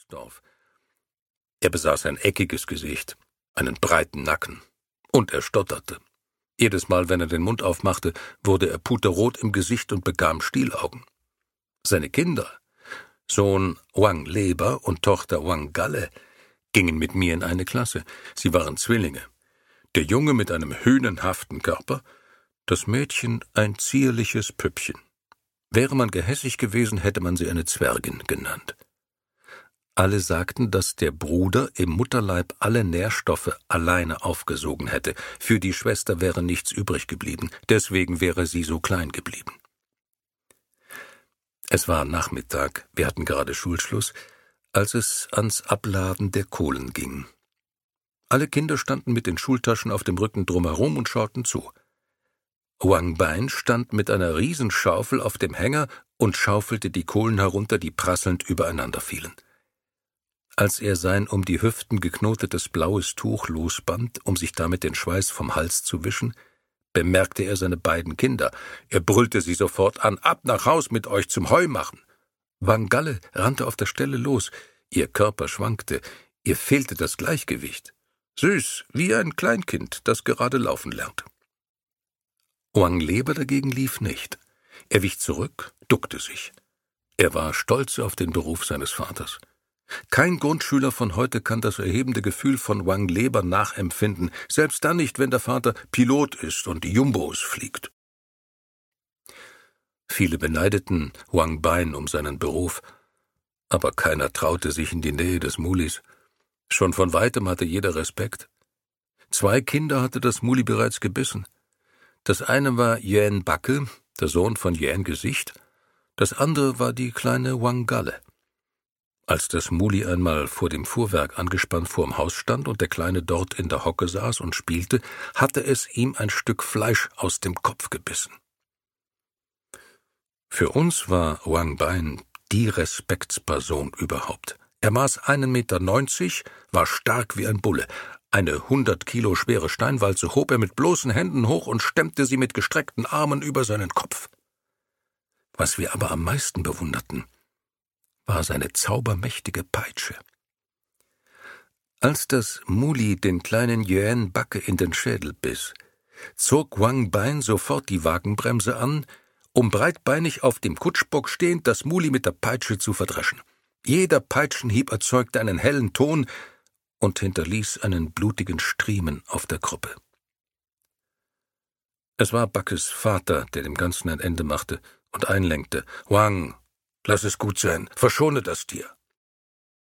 Dorf. Er besaß ein eckiges Gesicht, einen breiten Nacken, und er stotterte. Jedes Mal, wenn er den Mund aufmachte, wurde er puterrot im Gesicht und bekam Stielaugen. Seine Kinder, Sohn Wang Leber und Tochter Wang Galle, gingen mit mir in eine Klasse. Sie waren Zwillinge. Der Junge mit einem hünenhaften Körper, das Mädchen ein zierliches Püppchen. Wäre man gehässig gewesen, hätte man sie eine Zwergin genannt. Alle sagten, dass der Bruder im Mutterleib alle Nährstoffe alleine aufgesogen hätte. Für die Schwester wäre nichts übrig geblieben, deswegen wäre sie so klein geblieben. Es war Nachmittag, wir hatten gerade Schulschluss, als es ans Abladen der Kohlen ging. Alle Kinder standen mit den Schultaschen auf dem Rücken drumherum und schauten zu. Wang Bain stand mit einer Riesenschaufel auf dem Hänger und schaufelte die Kohlen herunter, die prasselnd übereinander fielen. Als er sein um die Hüften geknotetes blaues Tuch losband, um sich damit den Schweiß vom Hals zu wischen, bemerkte er seine beiden Kinder. Er brüllte sie sofort an: »Ab nach Haus mit euch zum Heumachen!« Wang Galle rannte auf der Stelle los. Ihr Körper schwankte, ihr fehlte das Gleichgewicht. Süß, wie ein Kleinkind, das gerade laufen lernt. Wang Leber dagegen lief nicht. Er wich zurück, duckte sich. Er war stolz auf den Beruf seines Vaters. Kein Grundschüler von heute kann das erhebende Gefühl von Wang Leber nachempfinden, selbst dann nicht, wenn der Vater Pilot ist und die Jumbos fliegt. Viele beneideten Wang Bain um seinen Beruf, aber keiner traute sich in die Nähe des Mulis. Schon von weitem hatte jeder Respekt. 2 Kinder hatte das Muli bereits gebissen. Das eine war Yuan Backe, der Sohn von Yuan Gesicht, das andere war die kleine Wang Galle. Als das Muli einmal vor dem Fuhrwerk angespannt vorm Haus stand und der Kleine dort in der Hocke saß und spielte, hatte es ihm ein Stück Fleisch aus dem Kopf gebissen. Für uns war Wang Bain die Respektsperson überhaupt. Er maß 1,90 Meter, war stark wie ein Bulle. Eine 100 Kilo schwere Steinwalze hob er mit bloßen Händen hoch und stemmte sie mit gestreckten Armen über seinen Kopf. Was wir aber am meisten bewunderten, war seine zaubermächtige Peitsche. Als das Muli den kleinen Yuan Backe in den Schädel biss, zog Wang Bain sofort die Wagenbremse an, um breitbeinig auf dem Kutschbock stehend das Muli mit der Peitsche zu verdreschen. Jeder Peitschenhieb erzeugte einen hellen Ton und hinterließ einen blutigen Striemen auf der Kruppe. Es war Backes Vater, der dem Ganzen ein Ende machte und einlenkte: »Wang, lass es gut sein, verschone das Tier.«